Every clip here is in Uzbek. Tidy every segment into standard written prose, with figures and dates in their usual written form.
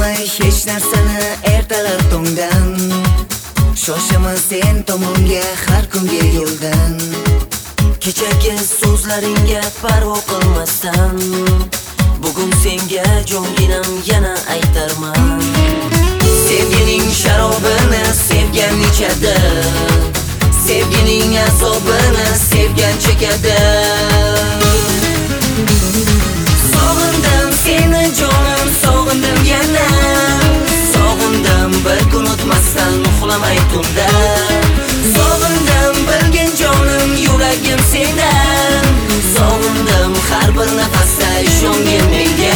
Kutolmay hech narsani ertalab tongdan, shoshaman sen tomonga har kungi yo'ldan. Kechagi so'zlaringga parvo qilmasdan, bugun senga jonginam yana aytarman. Sevgining sharobini sevgan ichadi, sevgining azobini sevgan chekadi. Sog'indim seni jonim, sog'indim yana, sog'indim bir kun o'tmasdan uxlamay tunda. Sog'indim bilgin jonim, yuragim sendan, sog'indim har bir nafasda ishongin menga.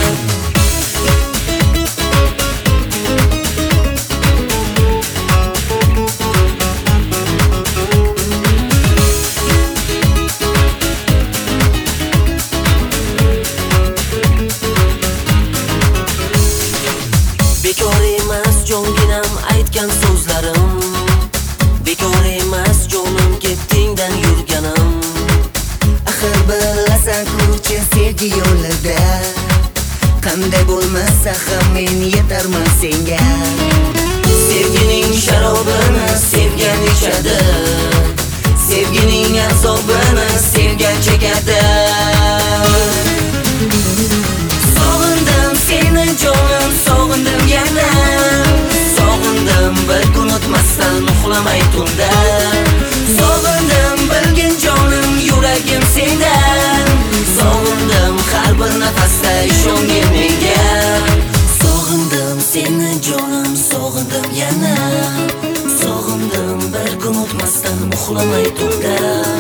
Bekor emas jonginam aytgan so'zlarim, bekor emas jonim ketdingdan yurganim. Axir bilasan-ku sevgi yo'lida, qanday bo'lmasa ham men yetarman senga. Sevgining sharobini sevgan ichadi, sevgining azobini sevgan chekadi. Sog'indim seni jonim, sog'indim yana, sog'indim bir kun o'tmasdan uxlamay tunda. Sog'indim bilgin jonim, yuragim sendan, sog'indim har bir nafasda ishongin menga. Sog'indim seni jonim, sog'indim yana, sog'indim bir kun o'tmasdan uxlamay tunda.